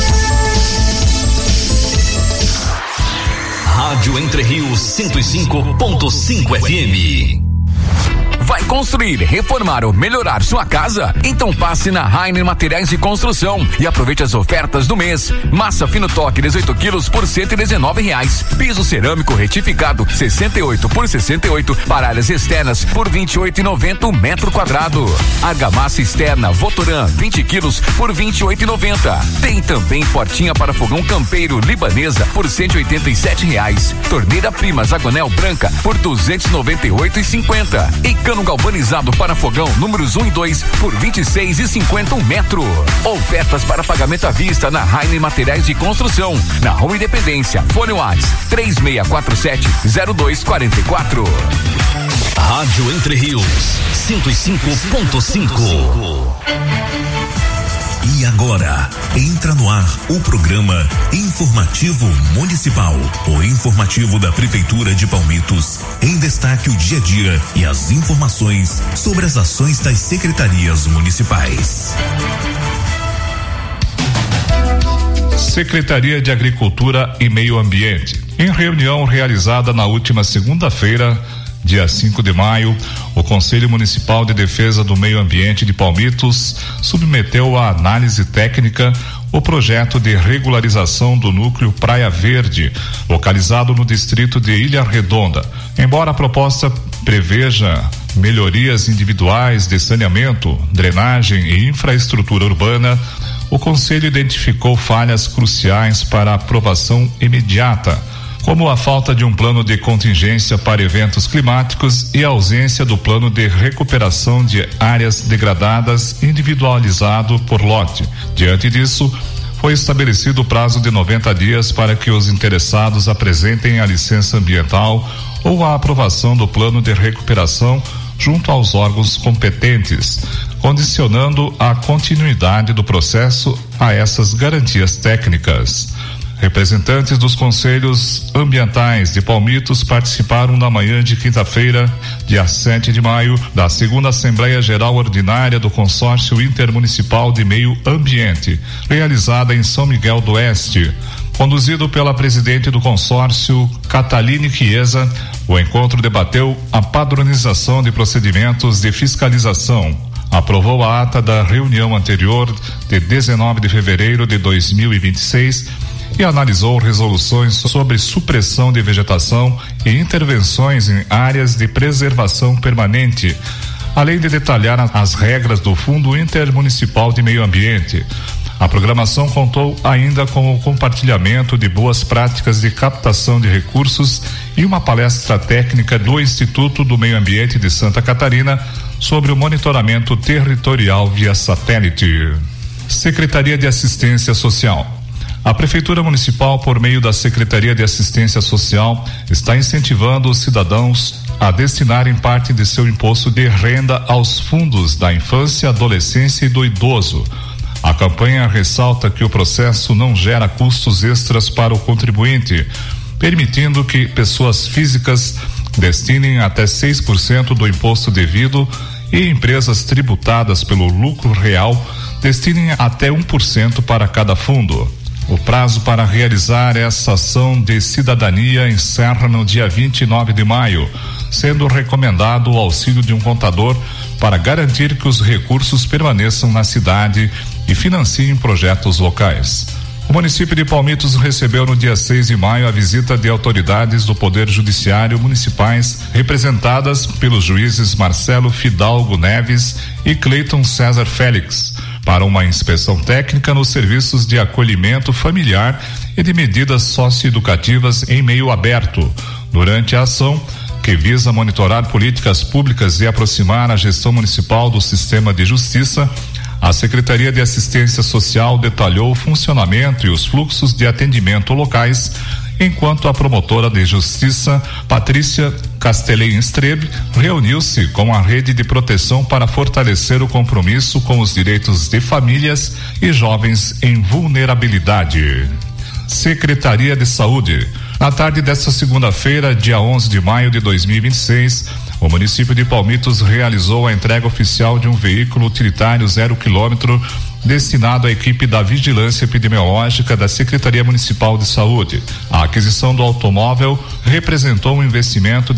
Rádio Entre Rios 105.5 FM. Vai construir, reformar ou melhorar sua casa? Então passe na Rainer Materiais de Construção e aproveite as ofertas do mês. Massa fino toque 18 quilos por R$119. Piso cerâmico retificado 68 por 68 para áreas externas por R$28,90 metro quadrado. Argamassa externa Votoran 20 quilos por R$28,90. Tem também portinha para fogão campeiro libanesa por R$187. Torneira Prima Zagonel branca por R$298,50. E cano galvanizado para fogão números 1 e 2 por R$26,50 metro. Ofertas para pagamento à vista na Rainer Materiais de Construção, na Rua Independência. Fone WhatsApp 3647-0244. Rádio Entre Rios 105.5. E agora, entra no ar o programa Informativo Municipal, o informativo da Prefeitura de Palmitos, em destaque o dia a dia e as informações sobre as ações das secretarias municipais. Secretaria de Agricultura e Meio Ambiente. Em reunião realizada na última segunda-feira, dia 5 de maio, o Conselho Municipal de Defesa do Meio Ambiente de Palmitos submeteu à análise técnica o projeto de regularização do núcleo Praia Verde, localizado no distrito de Ilha Redonda. Embora a proposta preveja melhorias individuais de saneamento, drenagem e infraestrutura urbana, o Conselho identificou falhas cruciais para a aprovação imediata, como a falta de um plano de contingência para eventos climáticos e a ausência do plano de recuperação de áreas degradadas individualizado por lote. Diante disso, foi estabelecido o prazo de 90 dias para que os interessados apresentem a licença ambiental ou a aprovação do plano de recuperação junto aos órgãos competentes, condicionando a continuidade do processo a essas garantias técnicas. Representantes dos conselhos ambientais de Palmitos participaram na manhã de quinta-feira, dia 7 de maio, da segunda Assembleia Geral Ordinária do Consórcio Intermunicipal de Meio Ambiente, realizada em São Miguel do Oeste. Conduzido pela presidente do consórcio, Cataline Chiesa, o encontro debateu a padronização de procedimentos de fiscalização. Aprovou a ata da reunião anterior de 19 de fevereiro de 2026 e analisou resoluções sobre supressão de vegetação e intervenções em áreas de preservação permanente, além de detalhar as regras do Fundo Intermunicipal de Meio Ambiente. A programação contou ainda com o compartilhamento de boas práticas de captação de recursos e uma palestra técnica do Instituto do Meio Ambiente de Santa Catarina sobre o monitoramento territorial via satélite. Secretaria de Assistência Social. A Prefeitura Municipal, por meio da Secretaria de Assistência Social, está incentivando os cidadãos a destinarem parte de seu imposto de renda aos fundos da infância, adolescência e do idoso. A campanha ressalta que o processo não gera custos extras para o contribuinte, permitindo que pessoas físicas destinem até 6% do imposto devido e empresas tributadas pelo lucro real destinem até 1% para cada fundo. O prazo para realizar essa ação de cidadania encerra no dia 29 de maio, sendo recomendado o auxílio de um contador para garantir que os recursos permaneçam na cidade e financiem projetos locais. O município de Palmitos recebeu no dia 6 de maio a visita de autoridades do Poder Judiciário municipais, representadas pelos juízes Marcelo Fidalgo Neves e Cleiton César Félix, para uma inspeção técnica nos serviços de acolhimento familiar e de medidas socioeducativas em meio aberto. Durante a ação, que visa monitorar políticas públicas e aproximar a gestão municipal do sistema de justiça, a Secretaria de Assistência Social detalhou o funcionamento e os fluxos de atendimento locais, enquanto a promotora de justiça, Patrícia Castellin Strebe, reuniu-se com a rede de proteção para fortalecer o compromisso com os direitos de famílias e jovens em vulnerabilidade. Secretaria de Saúde. Na tarde desta segunda-feira, dia 11 de maio de 2026, o município de Palmitos realizou a entrega oficial de um veículo utilitário 0 km destinado à equipe da Vigilância Epidemiológica da Secretaria Municipal de Saúde. A aquisição do automóvel representou um investimento de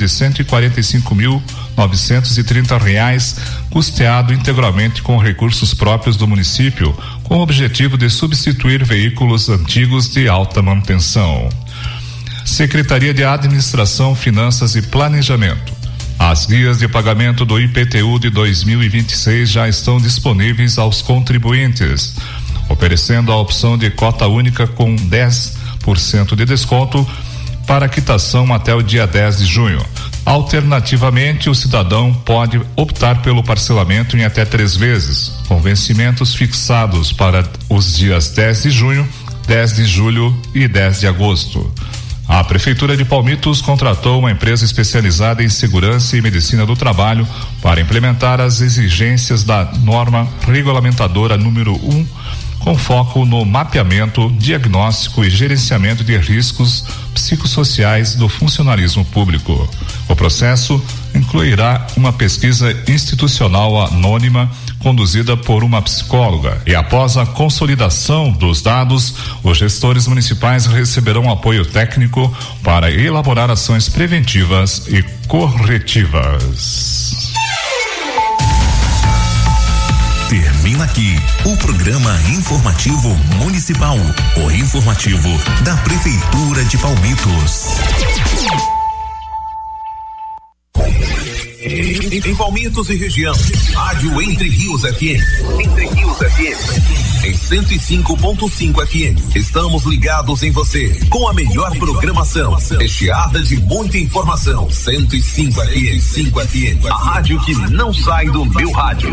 R$145.930, custeado integralmente com recursos próprios do município, com o objetivo de substituir veículos antigos de alta manutenção. Secretaria de Administração, Finanças e Planejamento. As guias de pagamento do IPTU de 2026 já estão disponíveis aos contribuintes, oferecendo a opção de cota única com 10% de desconto para quitação até o dia 10 de junho. Alternativamente, o cidadão pode optar pelo parcelamento em até 3 vezes, com vencimentos fixados para os dias 10 de junho, 10 de julho e 10 de agosto. A Prefeitura de Palmitos contratou uma empresa especializada em segurança e medicina do trabalho para implementar as exigências da norma regulamentadora número 1, com foco no mapeamento, diagnóstico e gerenciamento de riscos psicossociais do funcionalismo público. O processo incluirá uma pesquisa institucional anônima conduzida por uma psicóloga, e após a consolidação dos dados, os gestores municipais receberão apoio técnico para elaborar ações preventivas e corretivas. Termina aqui o programa informativo municipal, o informativo da Prefeitura de Palmitos. Em Palmitos e região, Rádio Entre Rios FM. Entre Rios FM. Em 105.5 FM. Estamos ligados em você, com a melhor programação, recheada de muita informação. 105 FM. 5 FM. A rádio que não sai do meu rádio.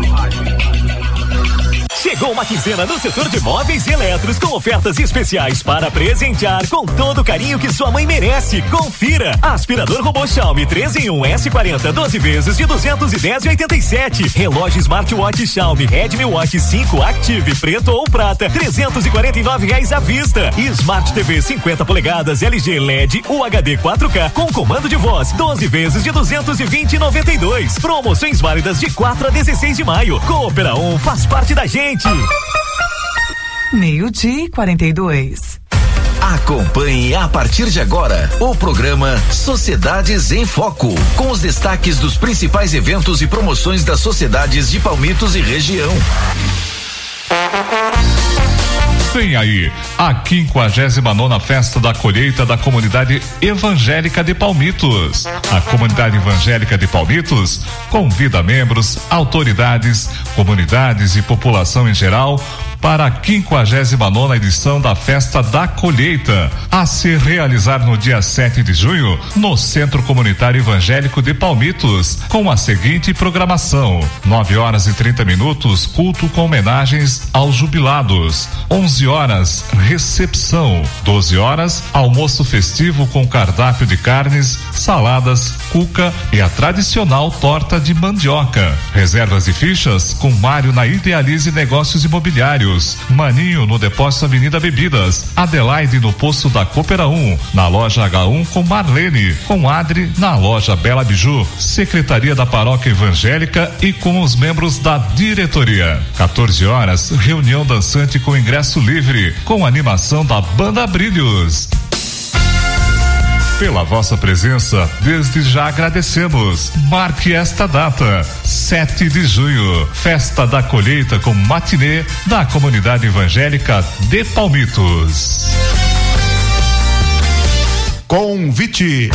Chegou uma quinzena no setor de móveis e eletros com ofertas especiais para presentear com todo o carinho que sua mãe merece. Confira! Aspirador robô Xiaomi 3 em 1 S40 12 vezes de 210,87. Relógio smartwatch Xiaomi Redmi Watch 5 Active preto ou prata R$349 à vista. E Smart TV 50 polegadas LG LED UHD 4K com comando de voz 12 vezes de 220,92. Promoções válidas de 4 a 16 de maio. Coopera 1 faz parte da gente. 12:42. Acompanhe a partir de agora o programa Sociedades em Foco, com os destaques dos principais eventos e promoções das sociedades de Palmitos e região. Vem aí a 59ª Festa da Colheita da Comunidade Evangélica de Palmitos. A Comunidade Evangélica de Palmitos convida membros, autoridades, comunidades e população em geral para a 59ª edição da Festa da Colheita, a se realizar no dia 7 de junho, no Centro Comunitário Evangélico de Palmitos, com a seguinte programação: 9h30, culto com homenagens aos jubilados. 11h, recepção. 12h, almoço festivo com cardápio de carnes, saladas, cuca e a tradicional torta de mandioca. Reservas de fichas com Mário na Idealize Negócios Imobiliários, Maninho no Depósito Avenida Bebidas, Adelaide no Posto da Coopera 1, na loja H1 com Marlene, com Adri na loja Bela Biju, Secretaria da Paróquia Evangélica e com os membros da diretoria. 14h, reunião dançante com ingresso livre, com animação da Banda Brilhos. Pela vossa presença, desde já agradecemos. Marque esta data, 7 de junho, Festa da Colheita com matinê da Comunidade Evangélica de Palmitos. Convite.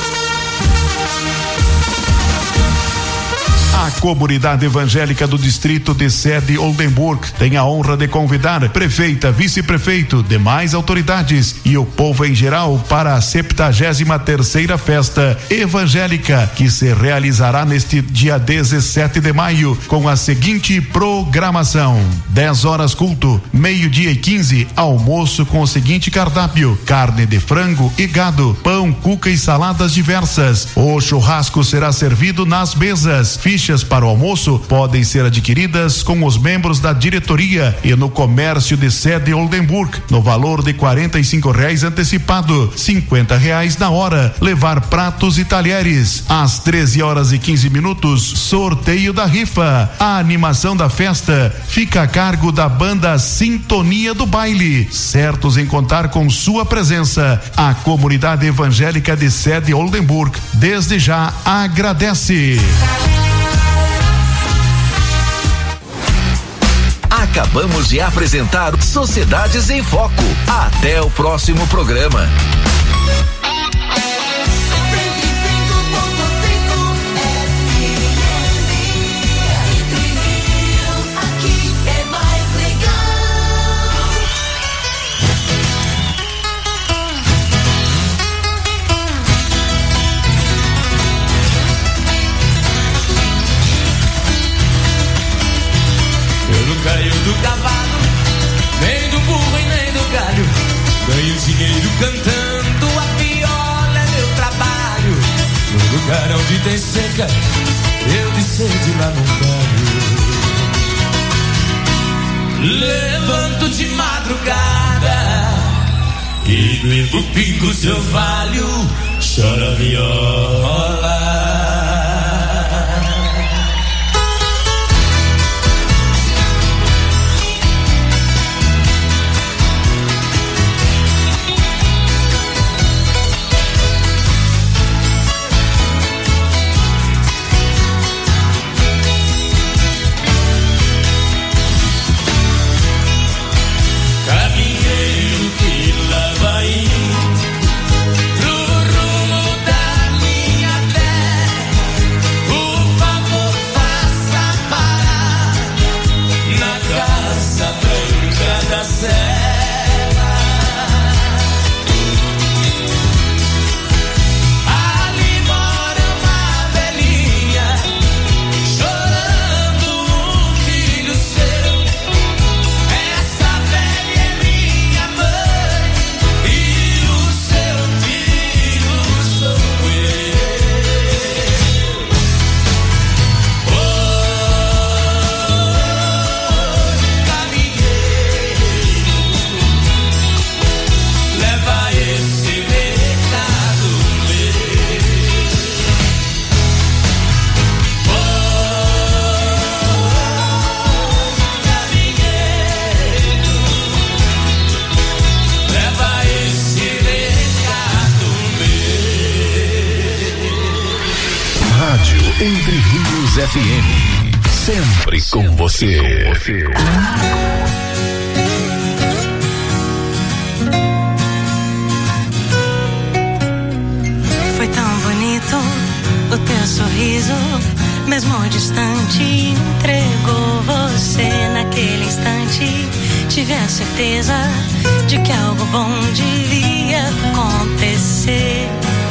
A Comunidade Evangélica do Distrito de Sede Oldenburg tem a honra de convidar prefeita, vice-prefeito, demais autoridades e o povo em geral para a 73ª Festa Evangélica, que se realizará neste dia 17 de maio com a seguinte programação: 10h culto, 12h15 almoço com o seguinte cardápio: carne de frango e gado, pão, cuca e saladas diversas. O churrasco será servido nas mesas. Fichas para o almoço podem ser adquiridas com os membros da diretoria e no comércio de Sede Oldenburg, no valor de R$45 antecipado, R$50 na hora. Levar pratos e talheres. Às 13h15, sorteio da rifa. A animação da festa fica a cargo da banda Sintonia do Baile. Certos em contar com sua presença, a Comunidade Evangélica de Sede Oldenburg desde já agradece. Acabamos de apresentar Sociedades em Foco. Até o próximo programa. Ganho do cavalo, nem do burro e nem do galho. Ganho dinheiro cantando, a viola é meu trabalho. No lugar onde tem seca, eu de sede lá não caio. Levanto de madrugada e bebo pingo se eu valho. Chora viola. Entre Rios FM, sempre com você. Foi tão bonito o teu sorriso, mesmo distante, entregou você naquele instante tive a certeza de que algo bom devia acontecer.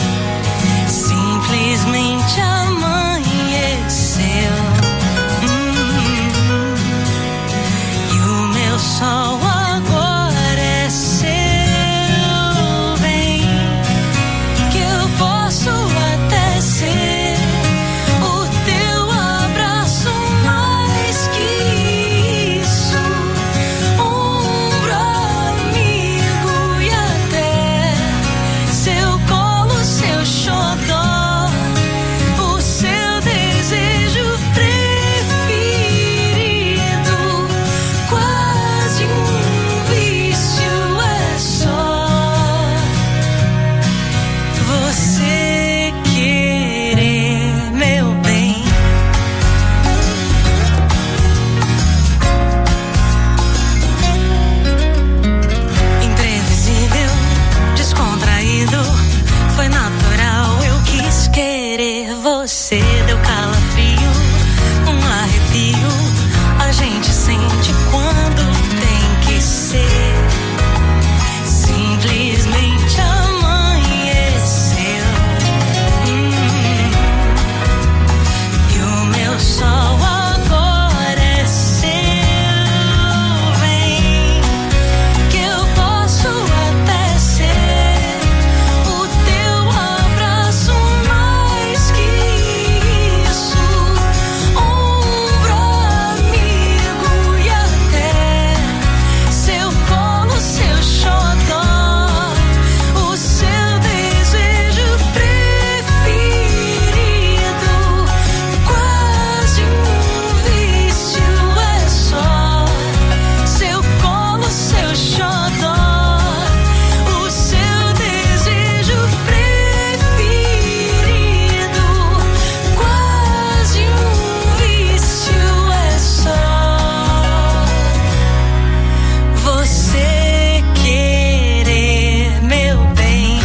Simplesmente amanheceu. E o meu sol agora é seu, bem, que eu posso até ser o teu abraço, mais que isso, ombro amigo e até seu colo, seu xodó, o seu desejo preferido, quase um vício é só você querer meu bem. Imprevisível, descontraído, foi natural, eu quis querer você. Deu calafrio, um arrepio, a gente sente quando tem que ser. Simplesmente amanheceu. E o meu sol agora é seu, bem, que eu posso até ser o teu abraço, mais que isso, ombro amigo e até seu colo, seu xodó, o seu desejo preferido, quase um vício é só seu colo, seu xodó, o seu desejo preferido, quase um vício é só você querer meu bem.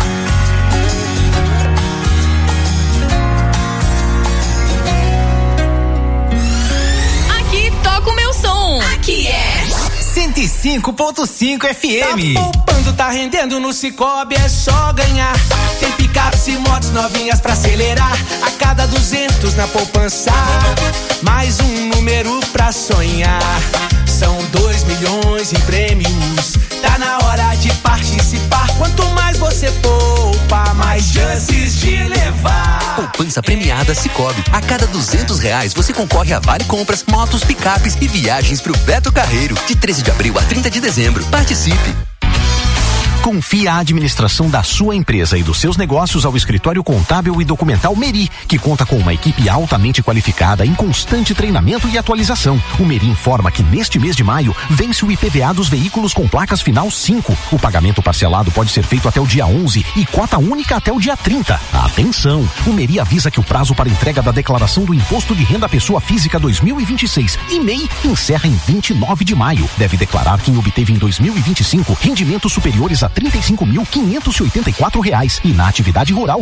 Aqui toca o meu som. Aqui é 105.5 FM. Tá poupando, tá rendendo no Cicobi, é só ganhar. Tem picapes e motos novinhas pra acelerar. A cada 200 na poupança, mais um número pra sonhar. São 2 milhões em prêmios. Tá na hora de participar. Quanto mais você poupa, mais chances de levar. Poupança premiada Cicobi. A cada R$200 você concorre a vale compras, motos, picapes e viagens pro Beto Carreiro. De 13 de abril a 30 de dezembro. Participe. Confie a administração da sua empresa e dos seus negócios ao Escritório Contábil e Documental Meri, que conta com uma equipe altamente qualificada em constante treinamento e atualização. O Meri informa que neste mês de maio vence o IPVA dos veículos com placas final 5. O pagamento parcelado pode ser feito até o dia 11 e cota única até o dia 30. Atenção! O Meri avisa que o prazo para entrega da declaração do Imposto de Renda à Pessoa Física 2026 e MEI encerra em 29 de maio. Deve declarar quem obteve em 2025 rendimentos superiores a R$35.584 e na atividade rural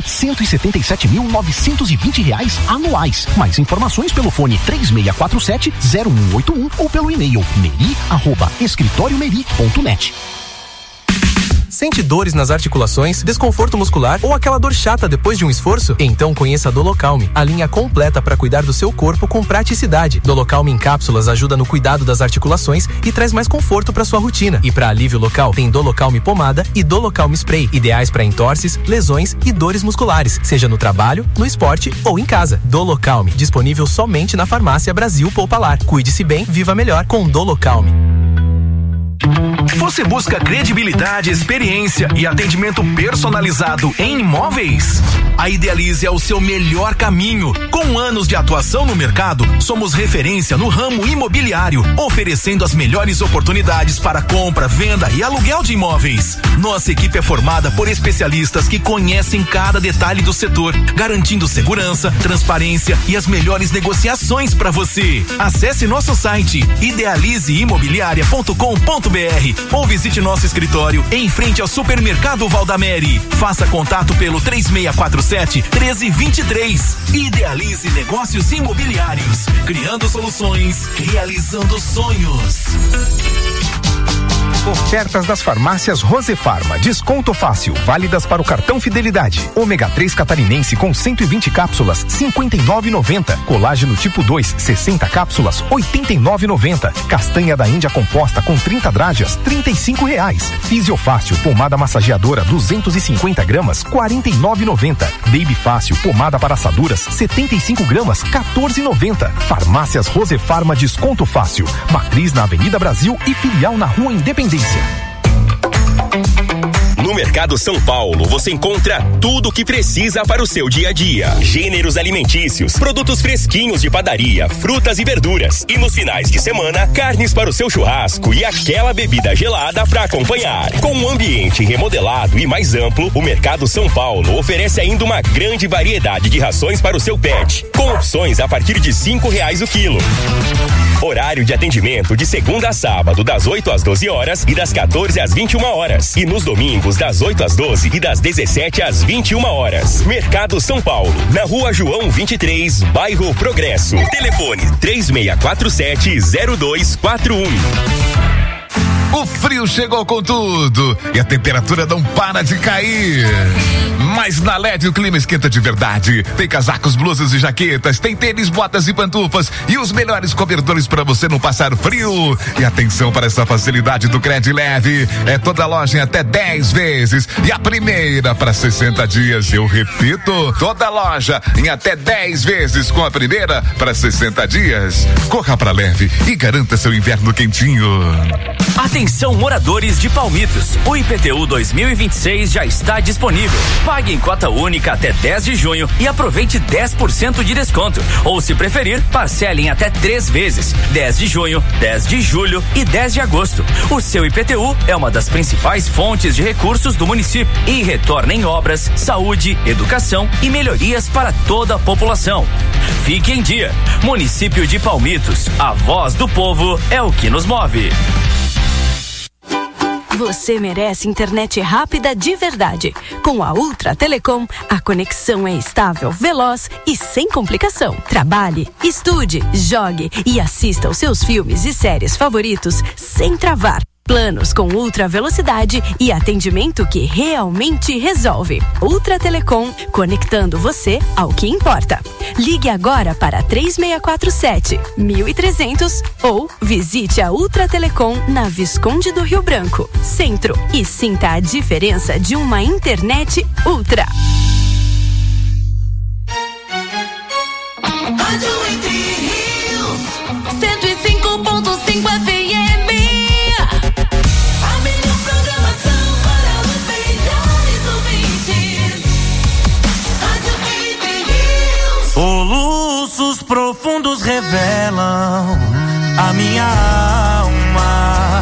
R$177.920 anuais. Mais informações pelo fone 3647-0181 ou pelo e-mail meri@escritoriomeri.net. Sente dores nas articulações, desconforto muscular ou aquela dor chata depois de um esforço? Então conheça a Dolocalme, a linha completa para cuidar do seu corpo com praticidade. Dolocalme em cápsulas ajuda no cuidado das articulações e traz mais conforto para sua rotina. E para alívio local, tem Dolocalme pomada e Dolocalme spray, ideais para entorses, lesões e dores musculares, seja no trabalho, no esporte ou em casa. Dolocalme, disponível somente na Farmácia Brasil Poupalar. Cuide-se bem, viva melhor com Dolocalme. Você busca credibilidade, experiência e atendimento personalizado em imóveis? A Idealize é o seu melhor caminho. Com anos de atuação no mercado, somos referência no ramo imobiliário, oferecendo as melhores oportunidades para compra, venda e aluguel de imóveis. Nossa equipe é formada por especialistas que conhecem cada detalhe do setor, garantindo segurança, transparência e as melhores negociações para você. Acesse nosso site idealizeimobiliaria.com.br ou visite nosso escritório em frente ao Supermercado Valdamere. Faça contato pelo 3647-1323. Idealize Negócios Imobiliários, criando soluções, realizando sonhos. Ofertas das farmácias Rosefarma. Desconto fácil, válidas para o cartão Fidelidade. Ômega 3 catarinense com 120 cápsulas, R$ 59,90. Colágeno tipo 2, 60 cápsulas, R$ 89,90. Castanha da Índia composta com 30 drágeas, R$ 35,00. Fisiofácil, pomada massageadora 250 gramas, R$ 49,90. Baby Fácil, pomada para assaduras, 75 gramas, R$ 14,90. Farmácias Rosefarma, desconto fácil. Matriz na Avenida Brasil e filial na Rua Independência. No Mercado São Paulo, você encontra tudo o que precisa para o seu dia a dia. Gêneros alimentícios, produtos fresquinhos de padaria, frutas e verduras. E nos finais de semana, carnes para o seu churrasco e aquela bebida gelada para acompanhar. Com um ambiente remodelado e mais amplo, o Mercado São Paulo oferece ainda uma grande variedade de rações para o seu pet, com opções a partir de R$5 o quilo. Horário de atendimento de segunda a sábado, das 8 às 12 horas e das 14 às 21 horas. E nos domingos, das 8 às 12 e das 17 às 21 horas. Mercado São Paulo, na Rua João 23, bairro Progresso. Telefone 3647-0241. O frio chegou com tudo e a temperatura não para de cair. Mas na LED o clima esquenta de verdade. Tem casacos, blusas e jaquetas, tem tênis, botas e pantufas e os melhores cobertores para você não passar frio. E atenção para essa facilidade do Cred Leve. É toda loja em até 10 vezes e a primeira para 60 dias. Eu repito, toda loja em até 10 vezes com a primeira para 60 dias. Corra para Leve e garanta seu inverno quentinho. Atenção, moradores de Palmitos, o IPTU 2026 já está disponível. Pague em cota única até 10 de junho e aproveite 10% de desconto. Ou, se preferir, parcele em até 3 vezes, 10 de junho, 10 de julho e 10 de agosto. O seu IPTU é uma das principais fontes de recursos do município e retorna em obras, saúde, educação e melhorias para toda a população. Fique em dia. Município de Palmitos, a voz do povo é o que nos move. Você merece internet rápida de verdade. Com a Ultra Telecom, a conexão é estável, veloz e sem complicação. Trabalhe, estude, jogue e assista aos seus filmes e séries favoritos sem travar. Planos com ultra velocidade e atendimento que realmente resolve. Ultra Telecom, conectando você ao que importa. Ligue agora para 3647-1300 ou visite a Ultra Telecom na Visconde do Rio Branco, Centro, e sinta a diferença de uma internet ultra. Rádio Entre Rios, 105.5 FM. Soluços profundos revelam a minha alma.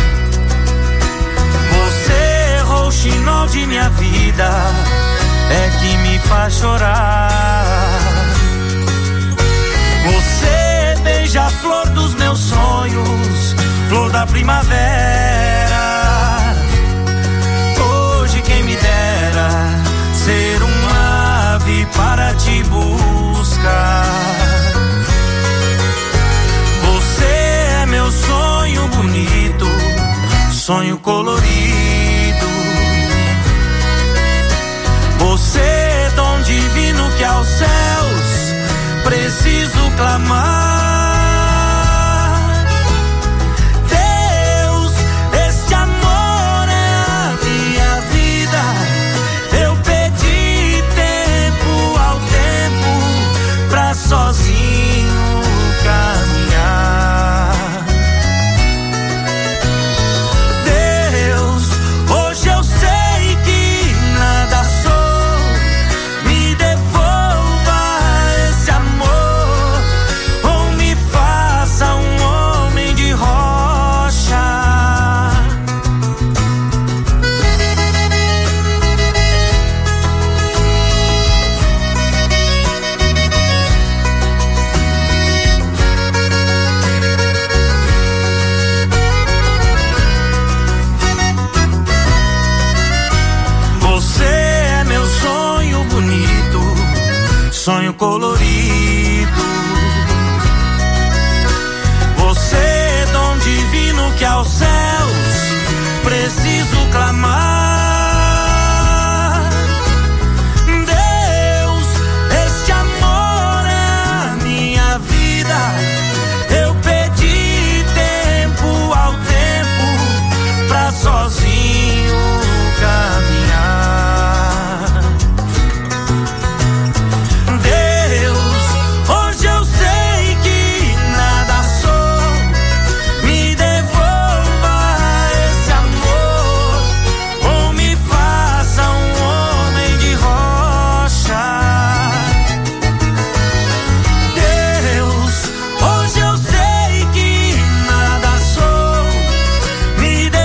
Você, rouxinol de minha vida, é que me faz chorar. Você, beija-flor dos meus sonhos, flor da primavera. Hoje quem me dera ser uma ave para te buscar. Você é meu sonho bonito, sonho colorido. Você é dom divino que aos céus preciso clamar. Deus, este amor é a minha vida. Eu pedi tempo ao tempo pra sozinho caminhar. Deus, hoje eu sei que nada sou. Me devolva esse amor ou me faça um homem de rocha. Você é meu sonho bonito, sonho colorido. Você é dom divino que aos céus reclamar.